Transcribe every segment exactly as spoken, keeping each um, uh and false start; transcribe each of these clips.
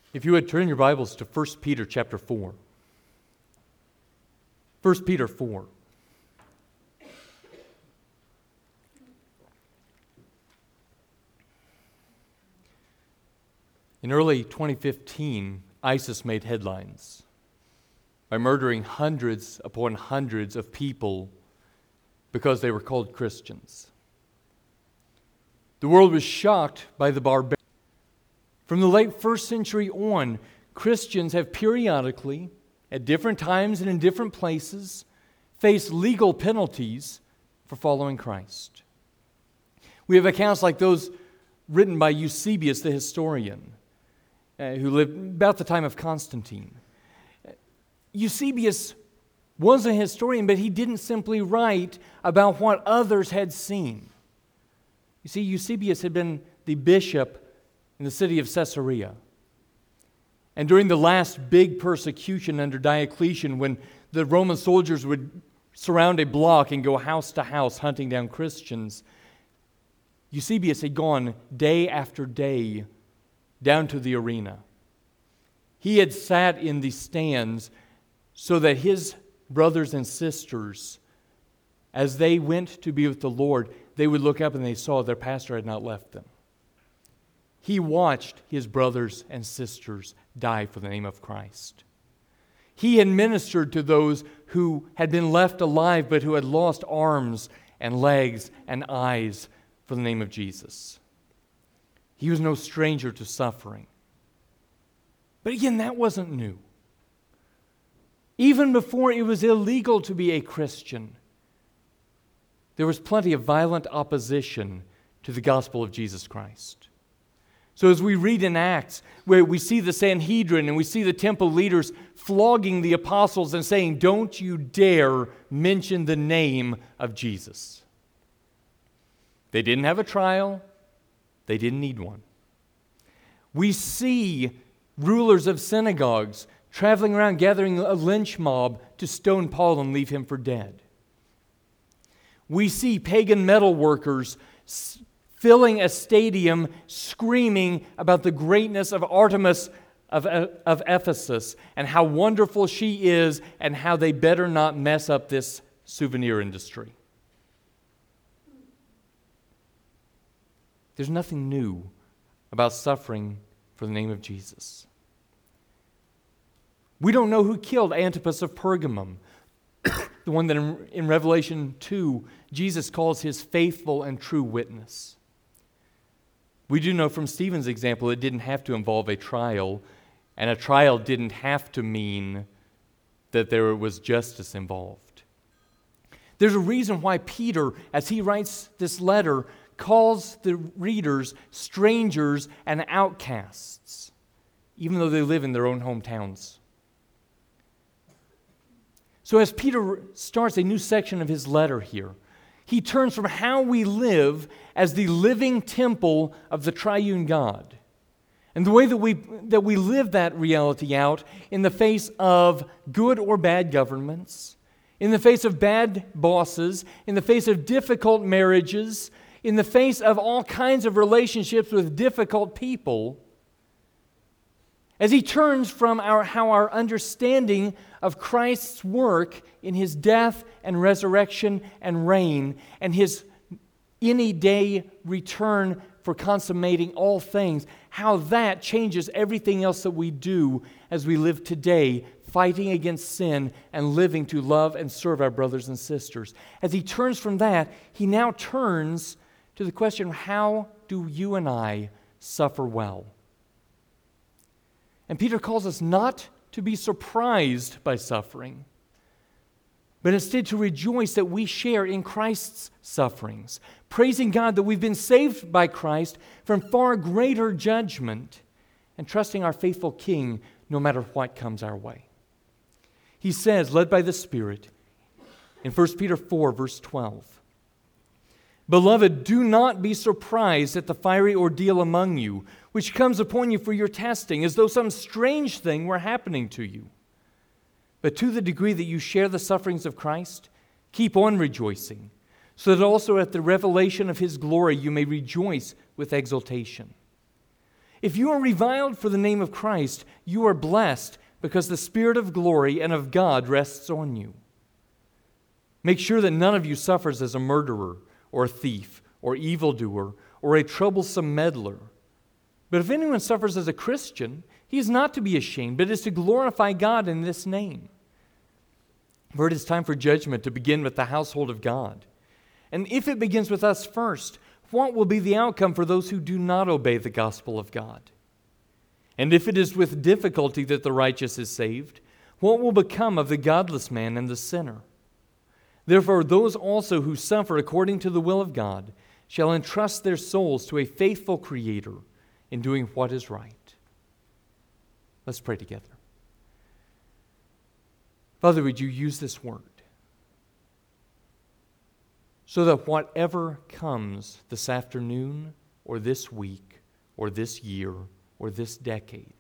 If you would turn your Bibles to First Peter chapter four. First Peter four. In early twenty fifteen, ISIS made headlines by murdering hundreds upon hundreds of people because they were called Christians. The world was shocked by the barbarities. From the late first century on, Christians have periodically, at different times and in different places, faced legal penalties for following Christ. We have accounts like those written by Eusebius the historian, uh, who lived about the time of Constantine. Eusebius was a historian, but he didn't simply write about what others had seen. You see, Eusebius had been the bishop in the city of Caesarea. And during the last big persecution under Diocletian, when the Roman soldiers would surround a block and go house to house hunting down Christians, Eusebius had gone day after day down to the arena. He had sat in the stands so that his brothers and sisters, as they went to be with the Lord, they would look up and they saw their pastor had not left them. He watched his brothers and sisters die for the name of Christ. He had ministered to those who had been left alive but who had lost arms and legs and eyes for the name of Jesus. He was no stranger to suffering. But again, that wasn't new. Even before it was illegal to be a Christian, there was plenty of violent opposition to the gospel of Jesus Christ. So as we read in Acts, where we see the Sanhedrin and we see the temple leaders flogging the apostles and saying, "Don't you dare mention the name of Jesus." They didn't have a trial. They didn't need one. We see rulers of synagogues traveling around gathering a lynch mob to stone Paul and leave him for dead. We see pagan metal workers filling a stadium screaming about the greatness of Artemis of, of Ephesus and how wonderful she is and how they better not mess up this souvenir industry. There's nothing new about suffering for the name of Jesus. We don't know who killed Antipas of Pergamum, the one that in, in Revelation two, Jesus calls his faithful and true witness. We do know from Stephen's example it didn't have to involve a trial, and a trial didn't have to mean that there was justice involved. There's a reason why Peter, as he writes this letter, calls the readers strangers and outcasts, even though they live in their own hometowns. So as Peter starts a new section of his letter here, he turns from how we live as the living temple of the triune God, and the way that we that we live that reality out in the face of good or bad governments, in the face of bad bosses, in the face of difficult marriages, in the face of all kinds of relationships with difficult people. As he turns from our, how our understanding of Christ's work in his death and resurrection and reign and his any day return for consummating all things, how that changes everything else that we do as we live today, fighting against sin and living to love and serve our brothers and sisters. As he turns from that, he now turns to the question, how do you and I suffer well? And Peter calls us not to be surprised by suffering, but instead to rejoice that we share in Christ's sufferings, praising God that we've been saved by Christ from far greater judgment, and trusting our faithful King no matter what comes our way. He says, led by the Spirit, in First Peter four, verse twelve, "Beloved, do not be surprised at the fiery ordeal among you, which comes upon you for your testing, as though some strange thing were happening to you. But to the degree that you share the sufferings of Christ, keep on rejoicing, so that also at the revelation of His glory you may rejoice with exultation. If you are reviled for the name of Christ, you are blessed because the Spirit of glory and of God rests on you. Make sure that none of you suffers as a murderer or a thief or evildoer or a troublesome meddler. But if anyone suffers as a Christian, he is not to be ashamed, but is to glorify God in this name. For it is time for judgment to begin with the household of God. And if it begins with us first, what will be the outcome for those who do not obey the gospel of God? And if it is with difficulty that the righteous is saved, what will become of the godless man and the sinner? Therefore, those also who suffer according to the will of God shall entrust their souls to a faithful Creator in doing what is right. Let's pray together. Father, would you use this word so that whatever comes this afternoon or this week or this year or this decade,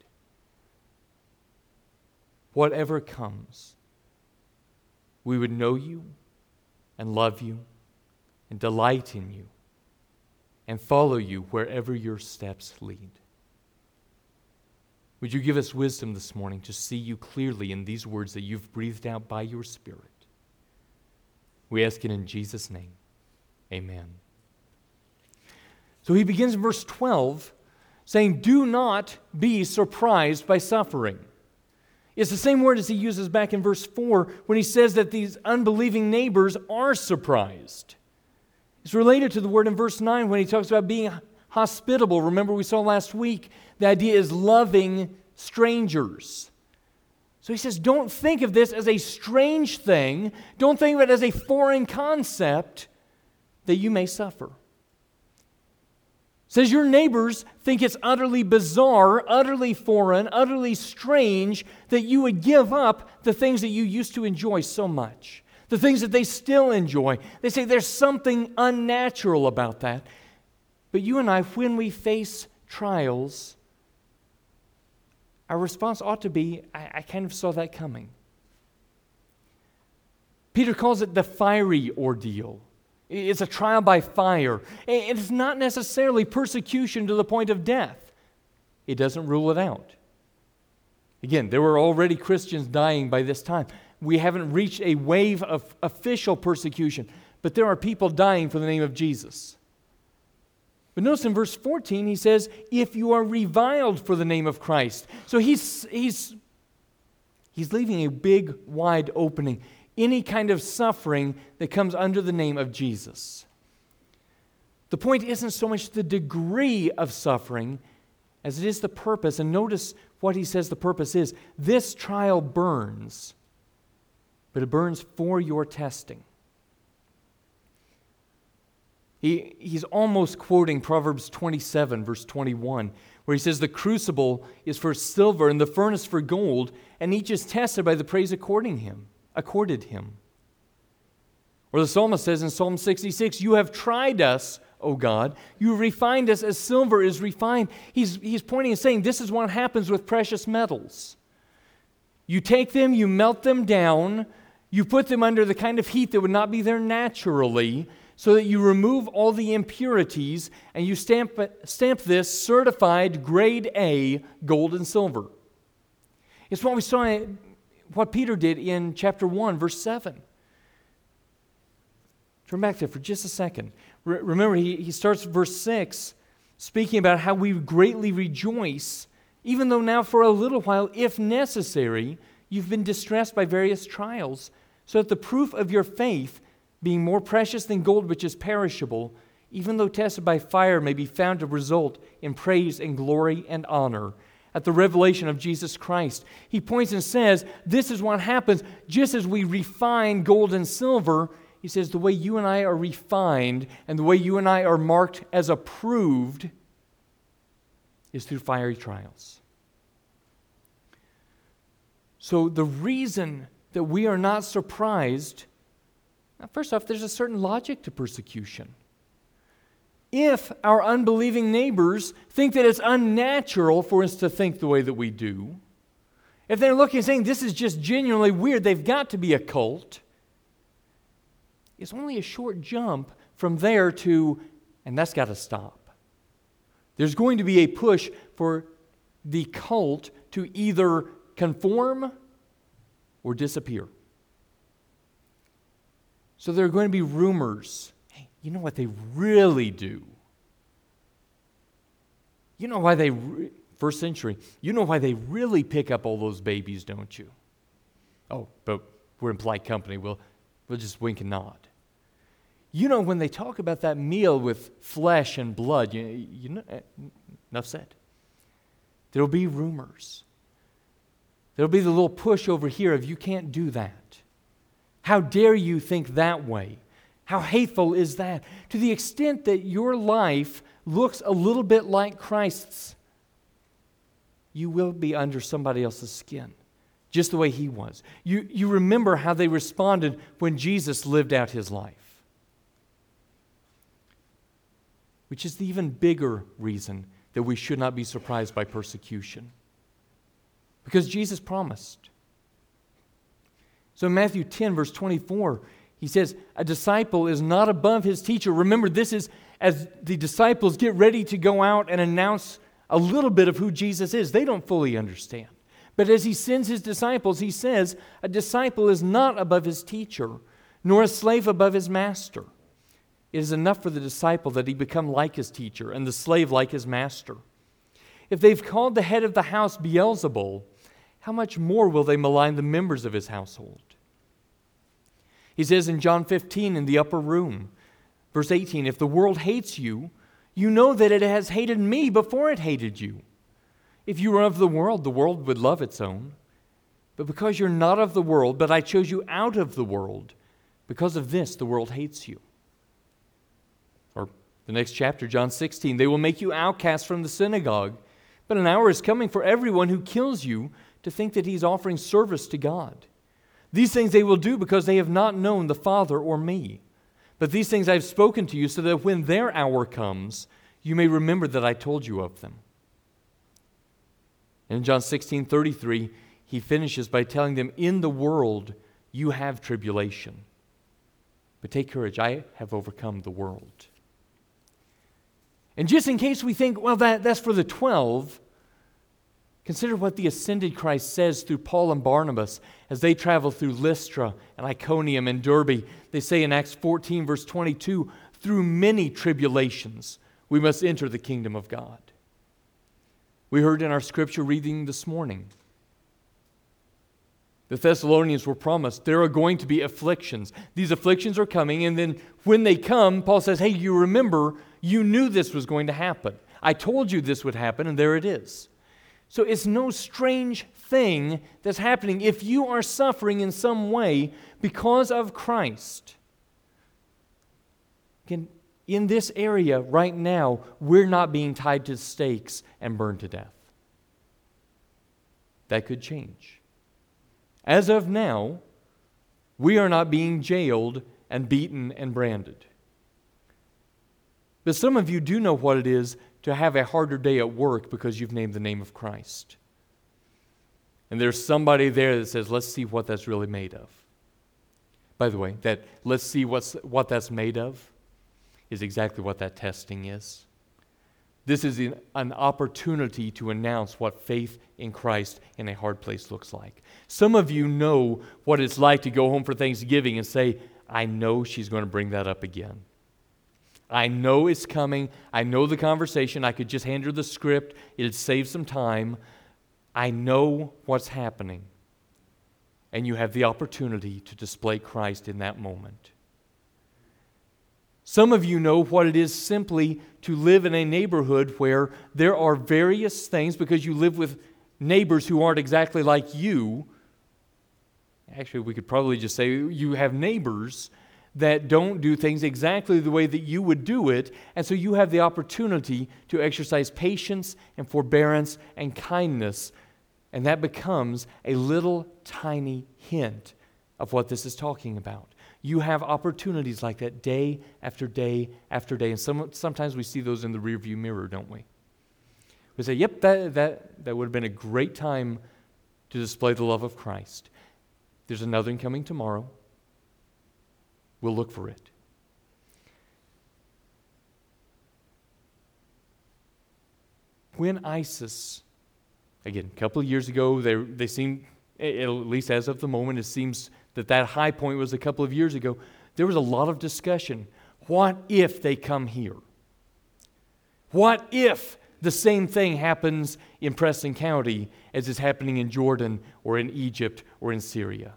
whatever comes, we would know you and love you and delight in you and follow you wherever your steps lead. Would you give us wisdom this morning to see you clearly in these words that you've breathed out by your Spirit? We ask it in Jesus' name. Amen. So he begins in verse twelve saying, do not be surprised by suffering. It's the same word as he uses back in verse four when he says that these unbelieving neighbors are surprised. It's related to the word in verse nine when he talks about being hospitable. Remember, we saw last week the idea is loving strangers. So he says, don't think of this as a strange thing. Don't think of it as a foreign concept that you may suffer. It says your neighbors think it's utterly bizarre, utterly foreign, utterly strange that you would give up the things that you used to enjoy so much, the things that they still enjoy. They say there's something unnatural about that. But you and I, when we face trials, our response ought to be, I, I kind of saw that coming. Peter calls it the fiery ordeal. It's a trial by fire. It's not necessarily persecution to the point of death. It doesn't rule it out. Again, there were already Christians dying by this time. We haven't reached a wave of official persecution, but there are people dying for the name of Jesus. But notice in verse fourteen, he says, if you are reviled for the name of Christ. So he's, he's, he's leaving a big, wide opening. Any kind of suffering that comes under the name of Jesus. The point isn't so much the degree of suffering as it is the purpose. And notice what he says the purpose is. This trial burns, but it burns for your testing. He, he's almost quoting Proverbs twenty-seven, verse twenty-one, where he says, the crucible is for silver and the furnace for gold, and each is tested by the praise according him. accorded him. Or the psalmist says in Psalm sixty-six, you have tried us, O God. You refined us as silver is refined. He's, he's pointing and saying this is what happens with precious metals. You take them, you melt them down, you put them under the kind of heat that would not be there naturally, so that you remove all the impurities, and you stamp, stamp this certified grade A gold and silver. It's what we saw, what Peter did in chapter one, verse seven. Turn back there for just a second. Re- remember, he, he starts verse six, speaking about how we greatly rejoice, even though now for a little while, if necessary, you've been distressed by various trials, so that the proof of your faith, being more precious than gold which is perishable, even though tested by fire, may be found to result in praise and glory and honor at the revelation of Jesus Christ. He points and says, this is what happens just as we refine gold and silver. He says the way you and I are refined and the way you and I are marked as approved is through fiery trials. So the reason that we are not surprised, now first off, there's a certain logic to persecution. If our unbelieving neighbors think that it's unnatural for us to think the way that we do, if they're looking and saying this is just genuinely weird, they've got to be a cult, it's only a short jump from there to, and that's got to stop. There's going to be a push for the cult to either conform or disappear. So there are going to be rumors. Hey, you know what they really do? You know why they, re- first century, you know why they really pick up all those babies, don't you? Oh, but we're in polite company. We'll, we'll just wink and nod. You know, when they talk about that meal with flesh and blood, you, you know, enough said. There'll be rumors. There'll be the little push over here of you can't do that. How dare you think that way? How hateful is that? To the extent that your life looks a little bit like Christ's, you will be under somebody else's skin, just the way he was. You, you remember how they responded when Jesus lived out his life. Which is the even bigger reason that we should not be surprised by persecution. Because Jesus promised. So in Matthew ten, verse twenty-four, he says, a disciple is not above his teacher. Remember, this is as the disciples get ready to go out and announce a little bit of who Jesus is. They don't fully understand. But as he sends his disciples, he says, a disciple is not above his teacher, nor a slave above his master. It is enough for the disciple that he become like his teacher and the slave like his master. If they've called the head of the house Beelzebul, how much more will they malign the members of his household? He says in John fifteen in the upper room, verse eighteen, if the world hates you, you know that it has hated me before it hated you. If you were of the world, the world would love its own. But because you're not of the world, but I chose you out of the world, because of this the world hates you. Or the next chapter, John sixteen, they will make you outcasts from the synagogue, but an hour is coming for everyone who kills you to think that he's offering service to God. These things they will do because they have not known the Father or me. But these things I have spoken to you so that when their hour comes, you may remember that I told you of them. And in John sixteen thirty-three, he finishes by telling them, in the world you have tribulation. But take courage, I have overcome the world. And just in case we think, well, that, that's for the twelve, consider what the ascended Christ says through Paul and Barnabas as they travel through Lystra and Iconium and Derbe. They say in Acts fourteen, verse twenty-two, through many tribulations we must enter the kingdom of God. We heard in our scripture reading this morning, the Thessalonians were promised there are going to be afflictions. These afflictions are coming, and then when they come, Paul says, hey, you remember, you knew this was going to happen. I told you this would happen, and there it is. So it's no strange thing that's happening if you are suffering in some way because of Christ. Again, in this area right now, we're not being tied to stakes and burned to death. That could change. As of now, we are not being jailed and beaten and branded. But some of you do know what it is to have a harder day at work because you've named the name of Christ. And there's somebody there that says, let's see what that's really made of. By the way, that let's see what's, what that's made of is exactly what that testing is. This is an opportunity to announce what faith in Christ in a hard place looks like. Some of you know what it's like to go home for Thanksgiving and say, I know she's going to bring that up again. I know it's coming. I know the conversation. I could just hand her the script. It'd save some time. I know what's happening. And you have the opportunity to display Christ in that moment. Some of you know what it is simply to live in a neighborhood where there are various things because you live with neighbors who aren't exactly like you. Actually, we could probably just say you have neighbors that don't do things exactly the way that you would do it, and so you have the opportunity to exercise patience and forbearance and kindness, and that becomes a little tiny hint of what this is talking about. You have opportunities like that day after day after day, and some, sometimes we see those in the rearview mirror, don't we? We say, yep, that, that, that would have been a great time to display the love of Christ. There's another one coming tomorrow. We'll look for it. when ISIS, again, a couple of years ago, they, they seemed, at least as of the moment, it seems that that high point was a couple of years ago. There was a lot of discussion. What if they come here? What if the same thing happens in Preston County as is happening in Jordan or in Egypt or in Syria?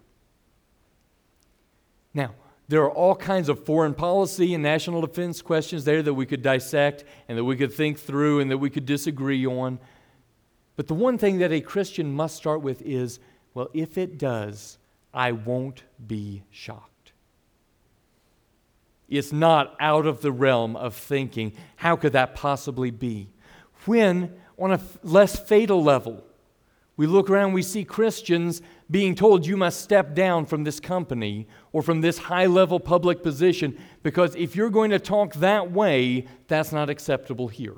Now, there are all kinds of foreign policy and national defense questions there that we could dissect and that we could think through and that we could disagree on. But the one thing that a Christian must start with is, well, if it does, I won't be shocked. It's not out of the realm of thinking, how could that possibly be? When, on a less fatal level, we look around, we see Christians being told, you must step down from this company or from this high-level public position because if you're going to talk that way, that's not acceptable here.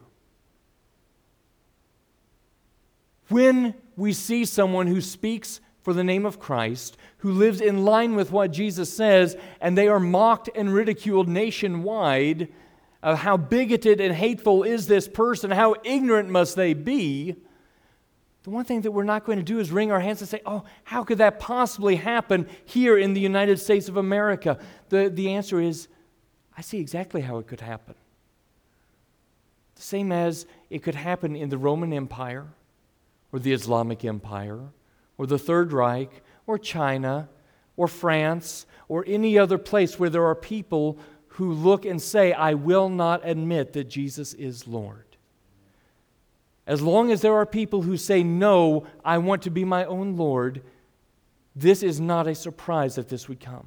When we see someone who speaks for the name of Christ, who lives in line with what Jesus says, and they are mocked and ridiculed nationwide, of how bigoted and hateful is this person, how ignorant must they be, the one thing that we're not going to do is wring our hands and say, oh, how could that possibly happen here in the United States of America? The, the answer is, I see exactly how it could happen. The same as it could happen in the Roman Empire, or the Islamic Empire, or the Third Reich, or China, or France, or any other place where there are people who look and say, I will not admit that Jesus is Lord. As long as there are people who say, no, I want to be my own Lord, this is not a surprise that this would come.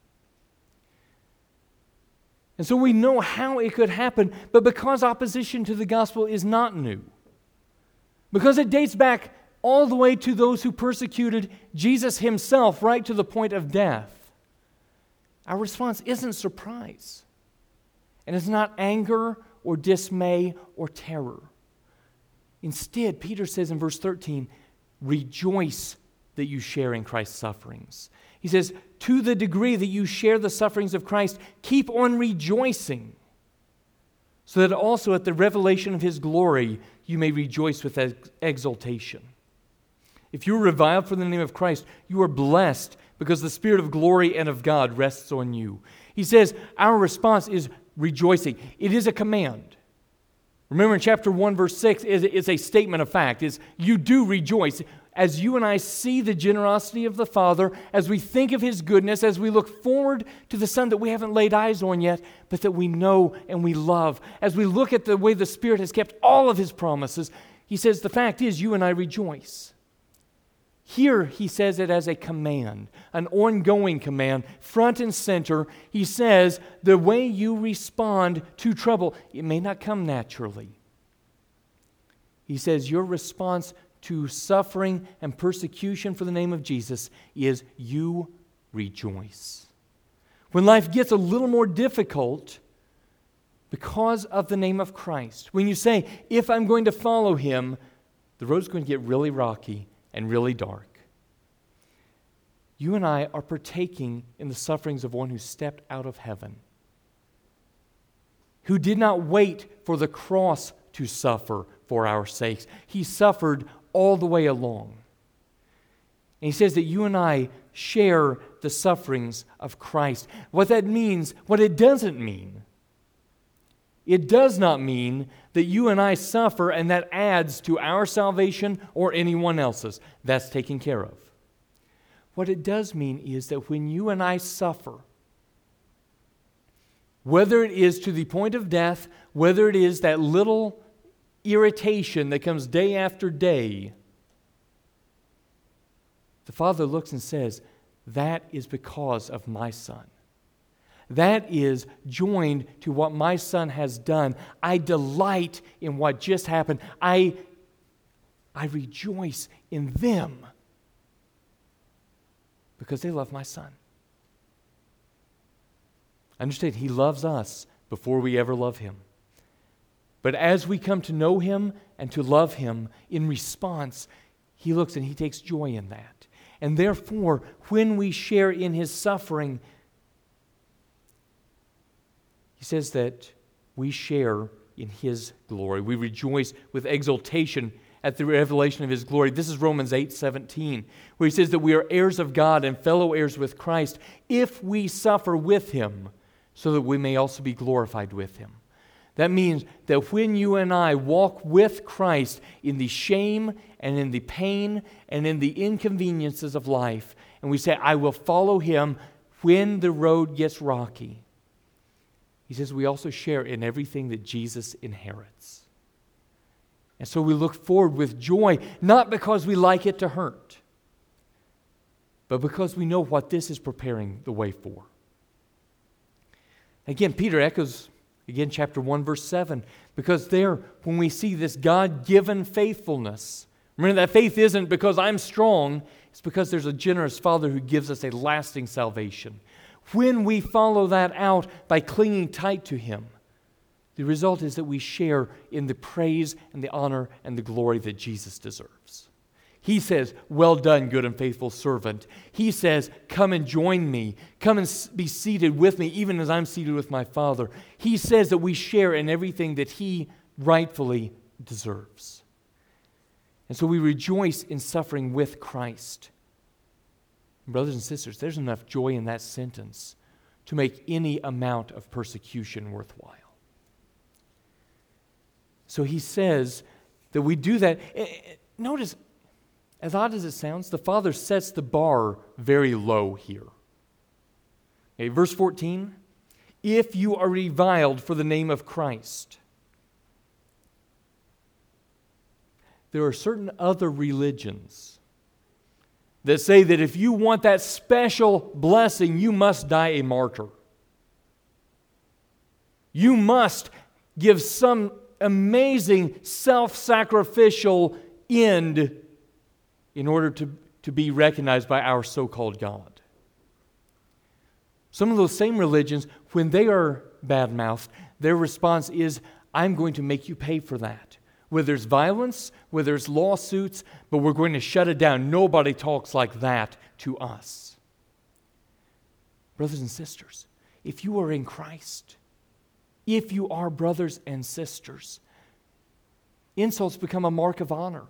And so we know how it could happen, but because opposition to the gospel is not new, because it dates back all the way to those who persecuted Jesus himself right to the point of death, our response isn't surprise. And it's not anger or dismay or terror. Instead, Peter says in verse thirteen, rejoice that you share in Christ's sufferings. He says, to the degree that you share the sufferings of Christ, keep on rejoicing, so that also at the revelation of his glory you may rejoice with ex- exultation. If you are reviled for the name of Christ, you are blessed because the Spirit of glory and of God rests on you. He says our response is rejoicing. It is a command. Remember in chapter one, verse six, it's a statement of fact. It's you do rejoice. As you and I see the generosity of the Father, as we think of his goodness, as we look forward to the Son that we haven't laid eyes on yet, but that we know and we love, as we look at the way the Spirit has kept all of his promises, he says the fact is you and I rejoice. Here he says it as a command, an ongoing command, front and center. He says the way you respond to trouble, it may not come naturally. He says your response to suffering and persecution for the name of Jesus is you rejoice. When life gets a little more difficult because of the name of Christ, when you say, if I'm going to follow him, the road's going to get really rocky and really dark. You and I are partaking in the sufferings of one who stepped out of heaven, who did not wait for the cross to suffer for our sakes. He suffered all the way along. And he says that you and I share the sufferings of Christ. What that means, what it doesn't mean, it does not mean that you and I suffer and that adds to our salvation or anyone else's. That's taken care of. What it does mean is that when you and I suffer, whether it is to the point of death, whether it is that little irritation that comes day after day, the Father looks and says, that is because of my Son. That is joined to what my Son has done. I delight in what just happened. I, I rejoice in them because they love my Son. Understand, he loves us before we ever love him. But as we come to know him and to love him, in response, he looks and he takes joy in that. And therefore, when we share in his suffering, he says that we share in His glory. We rejoice with exultation at the revelation of His glory. This is Romans eight seventeen, where he says that we are heirs of God and fellow heirs with Christ if we suffer with Him, so that we may also be glorified with Him. That means that when you and I walk with Christ in the shame and in the pain and in the inconveniences of life, and we say, I will follow Him when the road gets rocky, he says we also share in everything that Jesus inherits. And so we look forward with joy, not because we like it to hurt, but because we know what this is preparing the way for. Again, Peter echoes, again, chapter one, verse seven, because there, when we see this God-given faithfulness, remember that faith isn't because I'm strong, it's because there's a generous Father who gives us a lasting salvation. When we follow that out by clinging tight to Him, the result is that we share in the praise and the honor and the glory that Jesus deserves. He says, well done, good and faithful servant. He says, come and join me. Come and be seated with me, even as I'm seated with my Father. He says that we share in everything that He rightfully deserves. And so we rejoice in suffering with Christ. Brothers and sisters, there's enough joy in that sentence to make any amount of persecution worthwhile. So he says that we do that. Notice, as odd as it sounds, the Father sets the bar very low here. Okay, verse fourteen, if you are reviled for the name of Christ. There are certain other religions that say that if you want that special blessing, you must die a martyr. You must give some amazing self-sacrificial end in order to, to be recognized by our so-called God. Some of those same religions, when they are bad-mouthed, their response is, I'm going to make you pay for that. Whether there's violence, whether there's lawsuits, but we're going to shut it down. Nobody talks like that to us. Brothers and sisters, if you are in Christ, if you are brothers and sisters, insults become a mark of honor.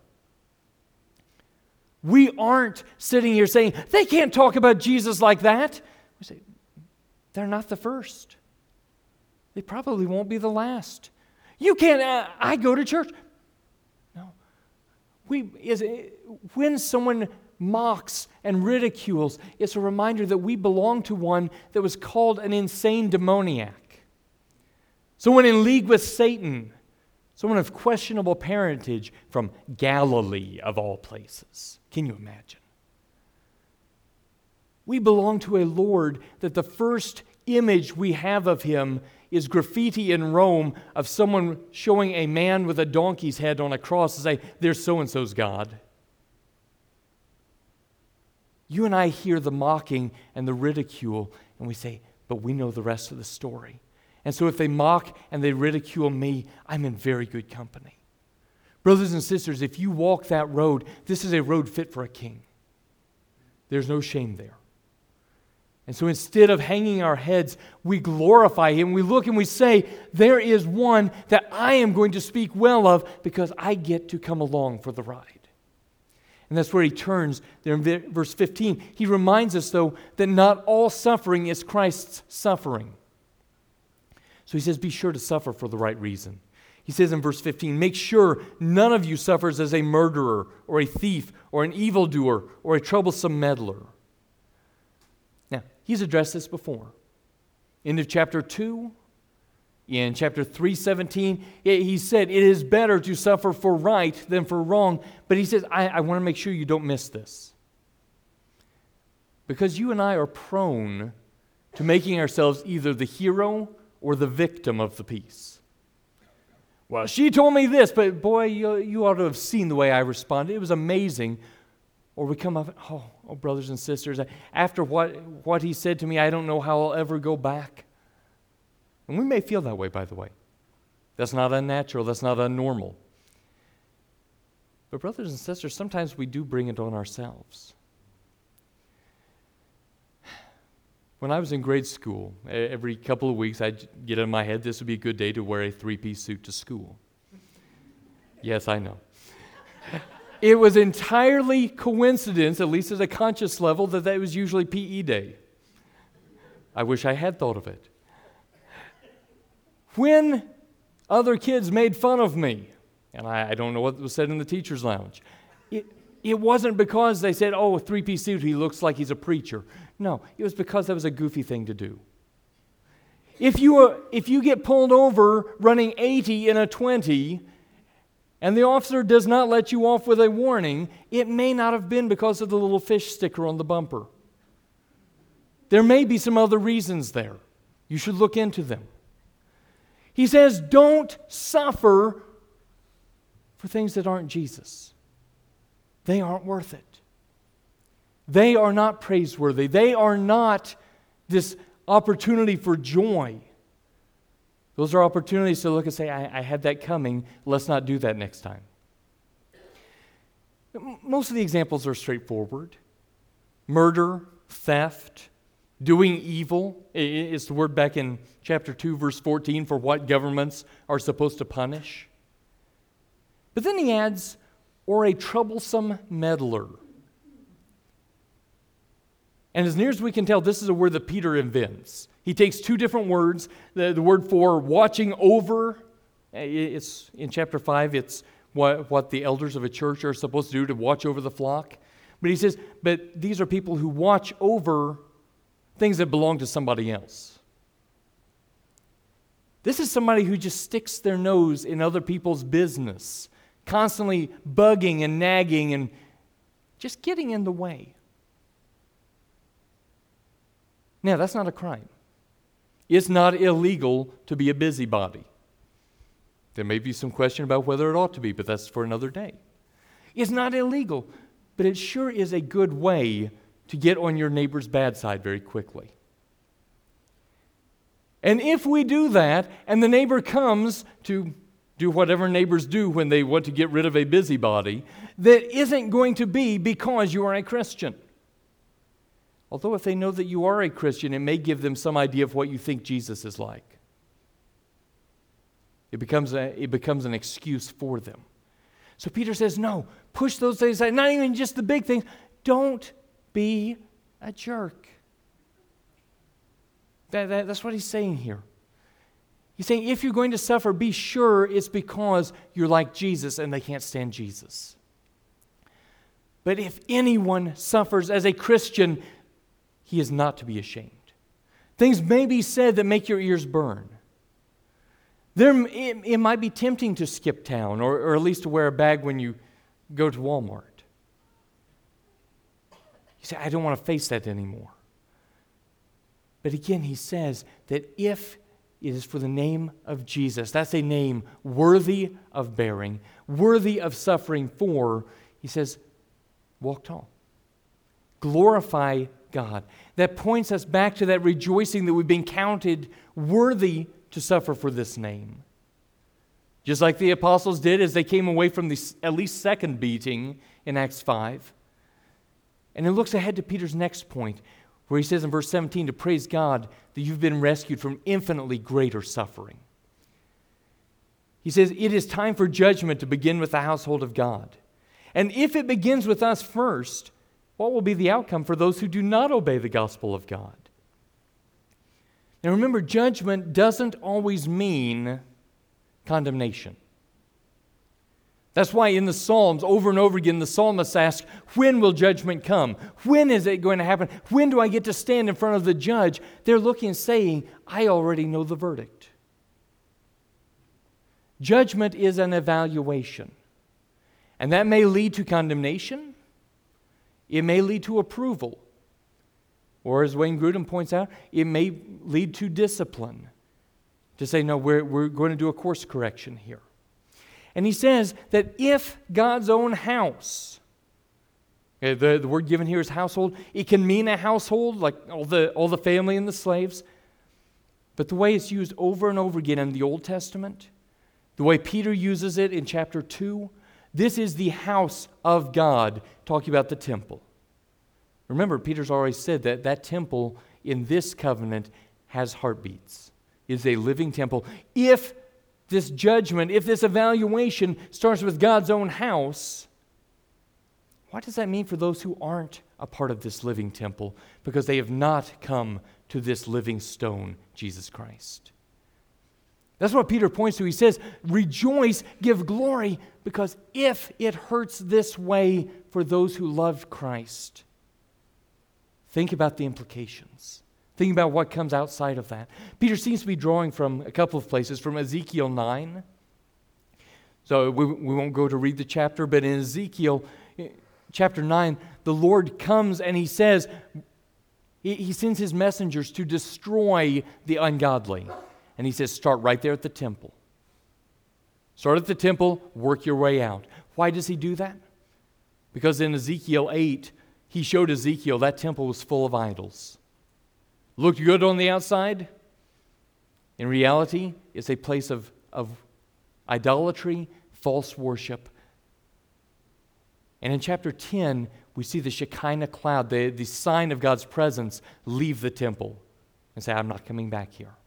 We aren't sitting here saying, they can't talk about Jesus like that. We say, they're not the first. They probably won't be the last. You can't, uh, I go to church. No. We, is, when someone mocks and ridicules, it's a reminder that we belong to one that was called an insane demoniac. Someone in league with Satan. Someone of questionable parentage from Galilee, of all places. Can you imagine? We belong to a Lord that the first image we have of Him is graffiti in Rome of someone showing a man with a donkey's head on a cross and say, there's so-and-so's God. You and I hear the mocking and the ridicule, and we say, but we know the rest of the story. And so if they mock and they ridicule me, I'm in very good company. Brothers and sisters, if you walk that road, this is a road fit for a king. There's no shame there. And so instead of hanging our heads, we glorify Him. We look and we say, there is one that I am going to speak well of because I get to come along for the ride. And that's where he turns there in verse fifteen. He reminds us, though, that not all suffering is Christ's suffering. So he says, be sure to suffer for the right reason. He says in verse fifteen, make sure none of you suffers as a murderer or a thief or an evildoer or a troublesome meddler. Now, he's addressed this before. End of chapter two, in chapter three seventeen, he said, it is better to suffer for right than for wrong. But he says, I, I want to make sure you don't miss this. Because you and I are prone to making ourselves either the hero or the victim of the piece. Well, she told me this, but boy, you, you ought to have seen the way I responded. It was amazing. Or we come up, oh, oh, brothers and sisters, after what, what he said to me, I don't know how I'll ever go back. And we may feel that way, by the way. That's not unnatural. That's not unnormal. But brothers and sisters, sometimes we do bring it on ourselves. When I was in grade school, every couple of weeks I'd get in my head, this would be a good day to wear a three-piece suit to school. Yes, I know. It was entirely coincidence, at least at a conscious level, that that was usually P E day. I wish I had thought of it. When other kids made fun of me, and I, I don't know what was said in the teacher's lounge, it, it wasn't because they said, oh, a three-piece suit, he looks like he's a preacher. No, it was because that was a goofy thing to do. If you, are, if you get pulled over running eighty in a twenty, and the officer does not let you off with a warning, it may not have been because of the little fish sticker on the bumper. There may be some other reasons there. You should look into them. He says, don't suffer for things that aren't Jesus. They aren't worth it. They are not praiseworthy. They are not this opportunity for joy. Those are opportunities to look and say, I, I had that coming. Let's not do that next time. Most of the examples are straightforward. Murder, theft, doing evil. It's the word back in chapter two, verse fourteen, for what governments are supposed to punish. But then he adds, or a troublesome meddler. And as near as we can tell, this is a word that Peter invents. He takes two different words. The, the word for watching over, it's in chapter five, it's what, what the elders of a church are supposed to do, to watch over the flock. But he says, but these are people who watch over things that belong to somebody else. This is somebody who just sticks their nose in other people's business, constantly bugging and nagging and just getting in the way. Now, that's not a crime. It's not illegal to be a busybody. There may be some question about whether it ought to be, but that's for another day. It's not illegal, but it sure is a good way to get on your neighbor's bad side very quickly. And if we do that, and the neighbor comes to do whatever neighbors do when they want to get rid of a busybody, that isn't going to be because you are a Christian. Although if they know that you are a Christian, it may give them some idea of what you think Jesus is like. It becomes, a, it becomes an excuse for them. So Peter says, no, push those things aside. Not even just the big things. Don't be a jerk. That, that, that's what he's saying here. He's saying if you're going to suffer, be sure it's because you're like Jesus and they can't stand Jesus. But if anyone suffers as a Christian, he is not to be ashamed. Things may be said that make your ears burn. There, it, it might be tempting to skip town or, or at least to wear a bag when you go to Walmart. You say, I don't want to face that anymore. But again, he says that if it is for the name of Jesus, that's a name worthy of bearing, worthy of suffering for, he says, walk tall. Glorify God. That points us back to that rejoicing that we've been counted worthy to suffer for this name. Just like the apostles did as they came away from the at least second beating in Acts five. And it looks ahead to Peter's next point, where he says in verse seventeen to praise God that you've been rescued from infinitely greater suffering. He says, it is time for judgment to begin with the household of God. And if it begins with us first, what will be the outcome for those who do not obey the gospel of God? Now remember, judgment doesn't always mean condemnation. That's why in the Psalms, over and over again, the psalmist asks, when will judgment come? When is it going to happen? When do I get to stand in front of the judge? They're looking and saying, I already know the verdict. Judgment is an evaluation. And that may lead to condemnation. It may lead to approval. Or as Wayne Grudem points out, it may lead to discipline. To say, no, we're, we're going to do a course correction here. And he says that if God's own house, okay, the, the word given here is household, it can mean a household, like all the, all the family and the slaves. But the way it's used over and over again in the Old Testament, the way Peter uses it in chapter two, this is the house of God, talking about the temple. Remember, Peter's already said that that temple in this covenant has heartbeats, is a living temple. If this judgment, if this evaluation starts with God's own house, what does that mean for those who aren't a part of this living temple because they have not come to this living stone, Jesus Christ? That's what Peter points to. He says, rejoice, give glory, because if it hurts this way for those who love Christ, think about the implications. Think about what comes outside of that. Peter seems to be drawing from a couple of places, from Ezekiel nine. So we, we won't go to read the chapter, but in Ezekiel chapter nine, the Lord comes and he says, he, he sends his messengers to destroy the ungodly. And he says, start right there at the temple. Start at the temple, work your way out. Why does he do that? Because in Ezekiel eight, he showed Ezekiel that temple was full of idols. Looked good on the outside. In reality, it's a place of, of idolatry, false worship. And in chapter ten, we see the Shekinah cloud, the, the sign of God's presence, leave the temple and say, I'm not coming back here.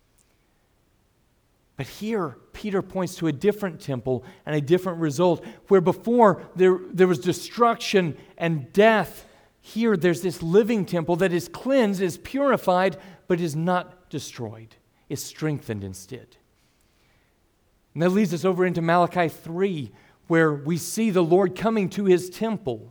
But here, Peter points to a different temple and a different result, where before there, there was destruction and death. Here, there's this living temple that is cleansed, is purified, but is not destroyed. It's strengthened instead. And that leads us over into Malachi three, where we see the Lord coming to his temple.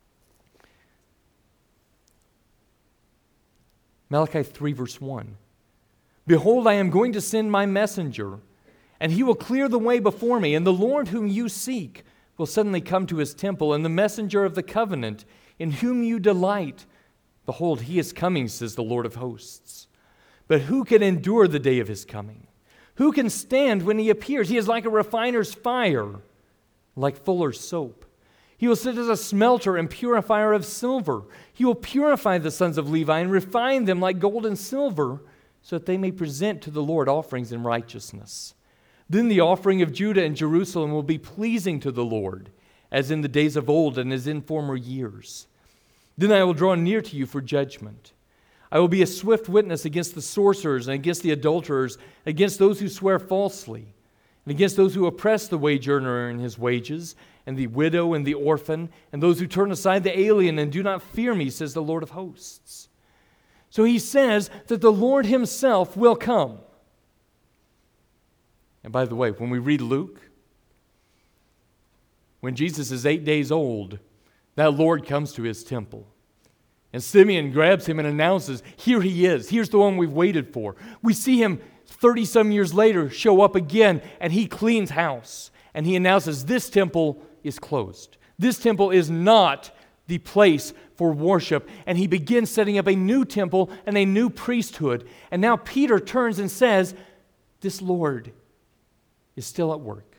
Malachi three, verse one. Behold, I am going to send my messenger, and he will clear the way before me. And the Lord whom you seek will suddenly come to his temple, and the messenger of the covenant in whom you delight. Behold, he is coming, says the Lord of hosts. But who can endure the day of his coming? Who can stand when he appears? He is like a refiner's fire, like fuller's soap. He will sit as a smelter and purifier of silver. He will purify the sons of Levi and refine them like gold and silver, so that they may present to the Lord offerings in righteousness. Then the offering of Judah and Jerusalem will be pleasing to the Lord, as in the days of old and as in former years. Then I will draw near to you for judgment. I will be a swift witness against the sorcerers and against the adulterers, against those who swear falsely, and against those who oppress the wage earner in his wages, and the widow and the orphan, and those who turn aside the alien and do not fear me, says the Lord of hosts. So he says that the Lord himself will come. And by the way, when we read Luke, when Jesus is eight days old, that Lord comes to his temple. And Simeon grabs him and announces, here he is. Here's the one we've waited for. We see him thirty-some years later show up again, and he cleans house. And he announces, this temple is closed. This temple is not the place for worship. And he begins setting up a new temple and a new priesthood. And now Peter turns and says, this Lord is still at work.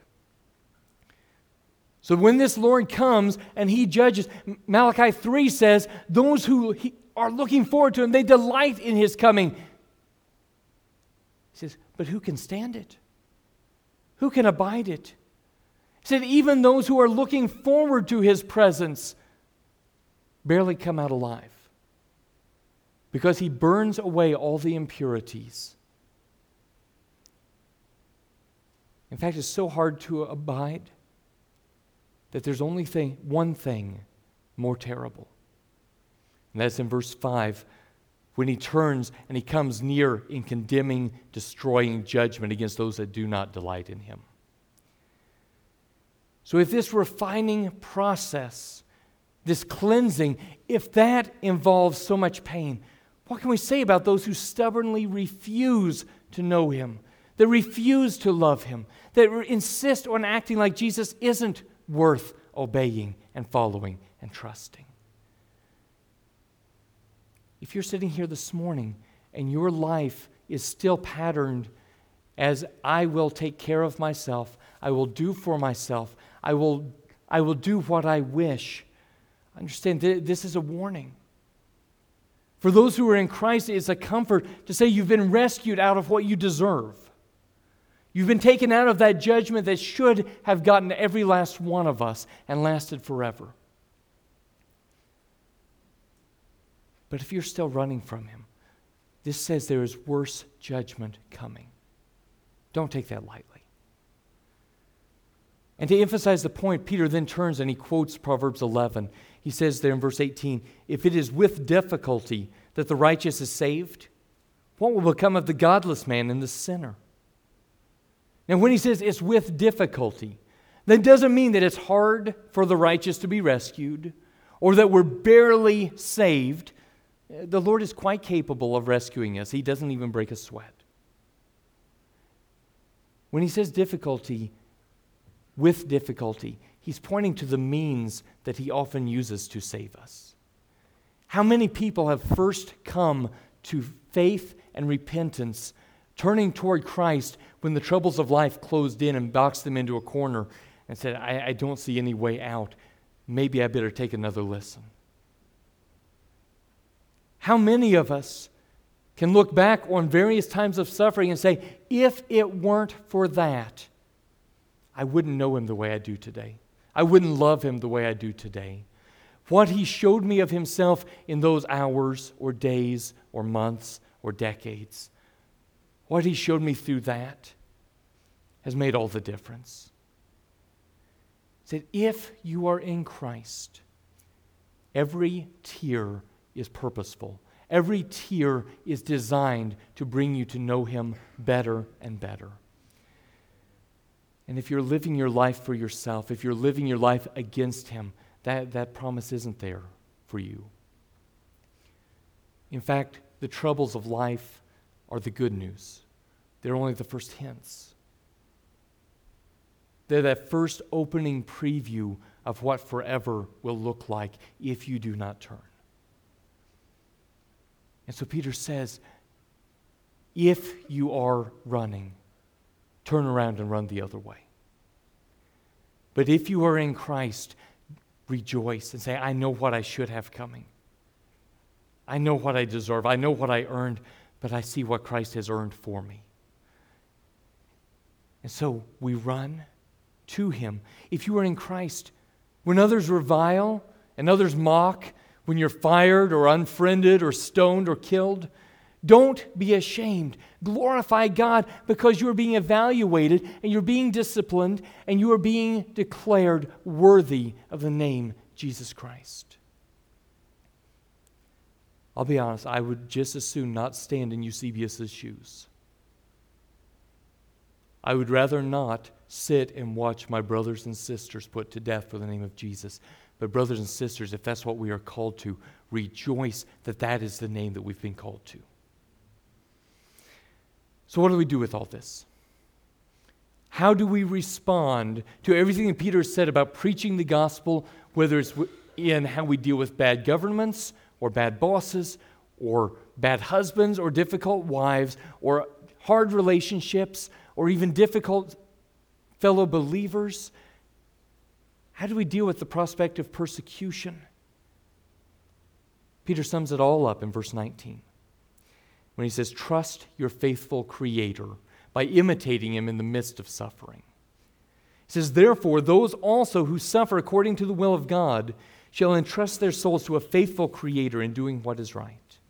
So when this Lord comes and he judges, Malachi three says, those who are looking forward to him, they delight in his coming. He says, but who can stand it? Who can abide it? He said, even those who are looking forward to his presence barely come out alive, because he burns away all the impurities. In fact, it's so hard to abide that there's only thing, one thing more terrible. And that's in verse five, when he turns and he comes near in condemning, destroying judgment against those that do not delight in him. So if this refining process, this cleansing, if that involves so much pain, what can we say about those who stubbornly refuse to know him, that refuse to love him, that insist on acting like Jesus isn't worth obeying and following and trusting? If you're sitting here this morning and your life is still patterned as I will take care of myself, I will do for myself, I will, I will do what I wish, understand, th- this is a warning. For those who are in Christ, it's a comfort to say you've been rescued out of what you deserve. You've been taken out of that judgment that should have gotten every last one of us and lasted forever. But if you're still running from him, This says there is worse judgment coming. Don't take that lightly. And to emphasize the point, Peter then turns and he quotes Proverbs eleven. He says there in verse eighteen, if it is with difficulty that the righteous is saved, what will become of the godless man and the sinner? Now when he says it's with difficulty, that doesn't mean that it's hard for the righteous to be rescued or that we're barely saved. The Lord is quite capable of rescuing us. He doesn't even break a sweat. When he says difficulty, with difficulty, he's pointing to the means that he often uses to save us. How many people have first come to faith and repentance, turning toward Christ when the troubles of life closed in and boxed them into a corner and said, I, I don't see any way out. Maybe I better take another listen. How many of us can look back on various times of suffering and say, if it weren't for that, I wouldn't know him the way I do today. I wouldn't love him the way I do today. What he showed me of himself in those hours or days or months or decades, what he showed me through that has made all the difference. He said, if you are in Christ, every tear is purposeful. Every tear is designed to bring you to know him better and better. And if you're living your life for yourself, if you're living your life against him, that, that promise isn't there for you. In fact, the troubles of life are the good news. They're only the first hints. They're that first opening preview of what forever will look like if you do not turn. And so Peter says, if you are running, turn around and run the other way. But if you are in Christ, rejoice and say, I know what I should have coming. I know what I deserve. I know what I earned, but I see what Christ has earned for me. And so we run to him. If you are in Christ, when others revile and others mock, when you're fired or unfriended or stoned or killed, don't be ashamed. Glorify God because you're being evaluated and you're being disciplined and you are being declared worthy of the name Jesus Christ. I'll be honest, I would just as soon not stand in Eusebius's shoes. I would rather not sit and watch my brothers and sisters put to death for the name of Jesus. But brothers and sisters, if that's what we are called to, rejoice that that is the name that we've been called to. So what do we do with all this? How do we respond to everything that Peter said about preaching the gospel, whether it's in how we deal with bad governments or bad bosses or bad husbands or difficult wives or hard relationships or even difficult fellow believers? How do we deal with the prospect of persecution? Peter sums it all up in verse nineteen when he says, trust your faithful Creator by imitating him in the midst of suffering. He says, therefore, those also who suffer according to the will of God shall entrust their souls to a faithful Creator in doing what is right.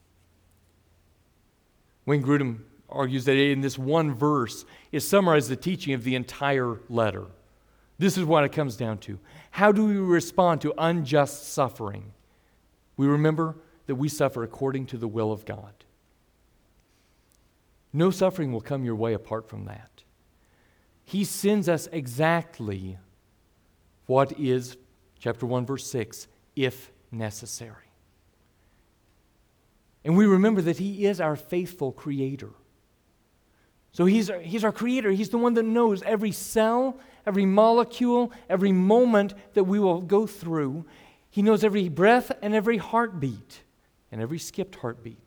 Wayne Grudem argues that in this one verse is summarized the teaching of the entire letter. This is what it comes down to. How do we respond to unjust suffering? We remember that we suffer according to the will of God. No suffering will come your way apart from that. He sends us exactly what is, chapter one, verse six, if necessary. And we remember that he is our faithful Creator. So he's our, he's our Creator. He's the one that knows every cell, every molecule, every moment that we will go through. He knows every breath and every heartbeat and every skipped heartbeat.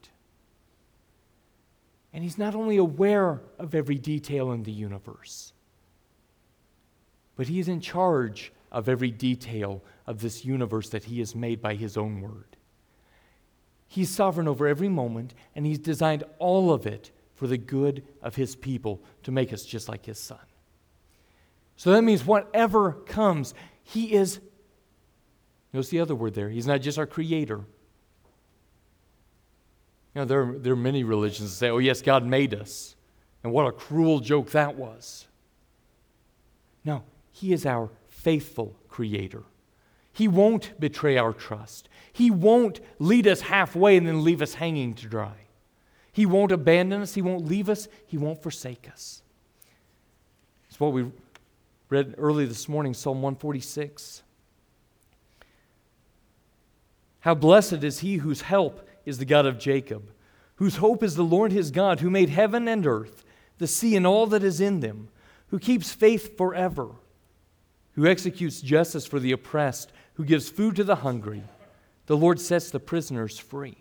And he's not only aware of every detail in the universe, but he is in charge of every detail of this universe that he has made by his own word. He's sovereign over every moment, and he's designed all of it for the good of his people to make us just like his Son. So that means whatever comes, he is, notice the other word there, he's not just our Creator. You know, there, there are many religions that say, oh yes, God made us. And what a cruel joke that was. No, He is our faithful Creator. He won't betray our trust. He won't lead us halfway and then leave us hanging to dry. He won't abandon us. He won't leave us. He won't forsake us. It's what we read early this morning, Psalm one forty-six. How blessed is he whose help is the God of Jacob, whose hope is the Lord his God, who made heaven and earth, the sea and all that is in them, who keeps faith forever, who executes justice for the oppressed, who gives food to the hungry. The Lord sets the prisoners free.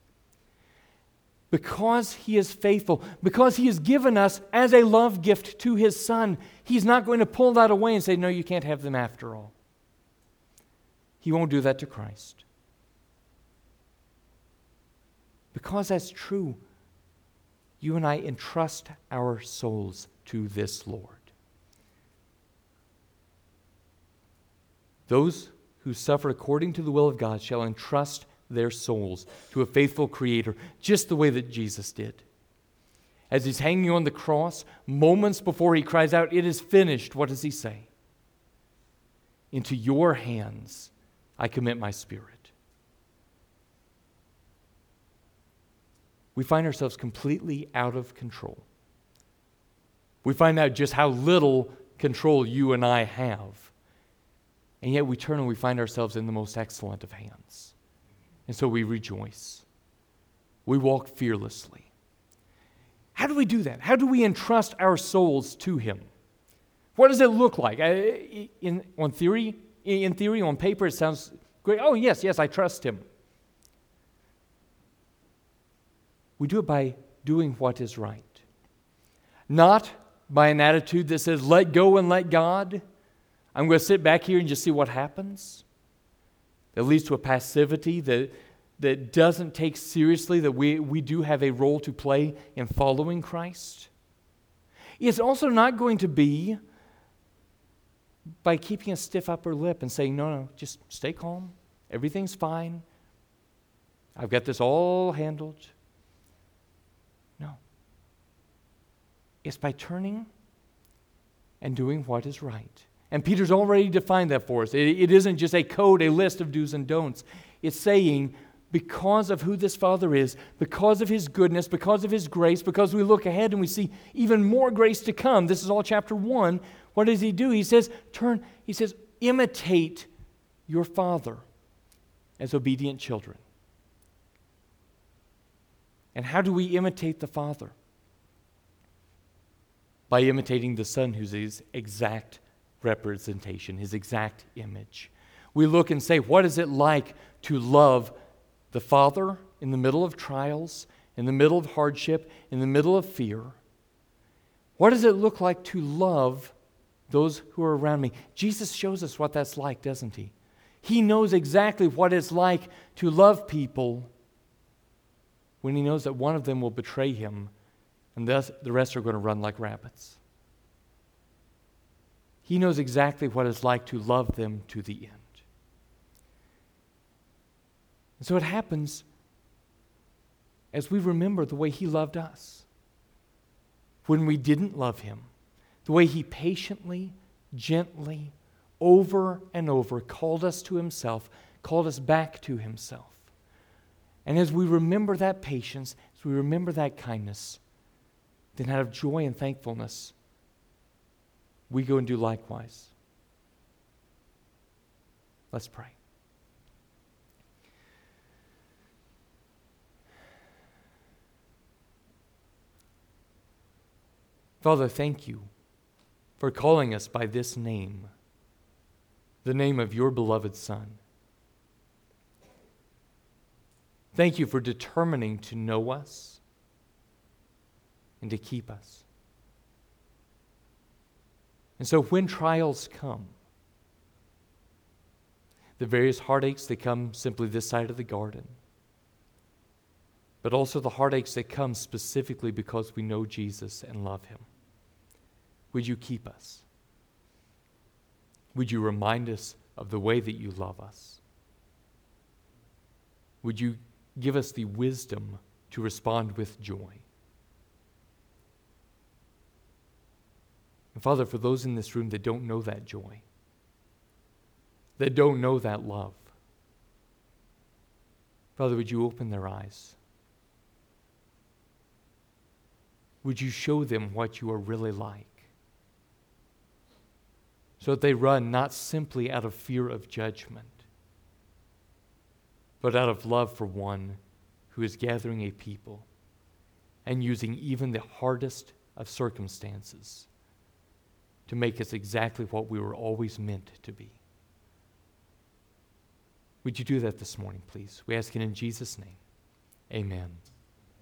Because He is faithful, because He has given us as a love gift to His Son, He's not going to pull that away and say, no, you can't have them after all. He won't do that to Christ. Because that's true, you and I entrust our souls to this Lord. Those who suffer according to the will of God shall entrust their souls to a faithful Creator, just the way that Jesus did. As He's hanging on the cross, moments before He cries out, "It is finished," what does He say? "Into your hands I commit my spirit." We find ourselves completely out of control. We find out just how little control you and I have. And yet we turn and we find ourselves in the most excellent of hands. And so we rejoice. We walk fearlessly. How do we do that? How do we entrust our souls to Him? What does it look like? In, on theory, in theory, on paper, it sounds great. Oh, yes, yes, I trust Him. We do it by doing what is right. Not by an attitude that says, let go and let God. I'm going to sit back here and just see what happens. That leads to a passivity that, that doesn't take seriously that we, we do have a role to play in following Christ. It's also not going to be by keeping a stiff upper lip and saying, no, no, just stay calm. Everything's fine. I've got this all handled. No. It's by turning and doing what is right. And Peter's already defined that for us. It, it isn't just a code, a list of do's and don'ts. It's saying, because of who this Father is, because of His goodness, because of His grace, because we look ahead and we see even more grace to come. This is all chapter one. What does He do? He says, turn, He says, imitate your Father as obedient children. And how do we imitate the Father? By imitating the Son, who's His exact representation, His exact image. We look and say, what is it like to love the Father in the middle of trials, in the middle of hardship, in the middle of fear? What does it look like to love those who are around me? Jesus shows us what that's like, doesn't He? He knows exactly what it's like to love people when He knows that one of them will betray Him and thus the rest are going to run like rabbits. He knows exactly what it's like to love them to the end. And so it happens as we remember the way He loved us. When we didn't love Him, the way He patiently, gently, over and over called us to Himself, called us back to Himself. And as we remember that patience, as we remember that kindness, then out of joy and thankfulness, we go and do likewise. Let's pray. Father, thank You for calling us by this name, the name of Your beloved Son. Thank You for determining to know us and to keep us. And so when trials come, the various heartaches that come simply this side of the garden, but also the heartaches that come specifically because we know Jesus and love Him, would You keep us? Would You remind us of the way that You love us? Would You give us the wisdom to respond with joy. And Father, for those in this room that don't know that joy, that don't know that love, Father, would you open their eyes? Would you show them what you are really like? So that they run not simply out of fear of judgment, but out of love for one who is gathering a people and using even the hardest of circumstances to make us exactly what we were always meant to be. Would you do that this morning, please? We ask it in Jesus' name. Amen.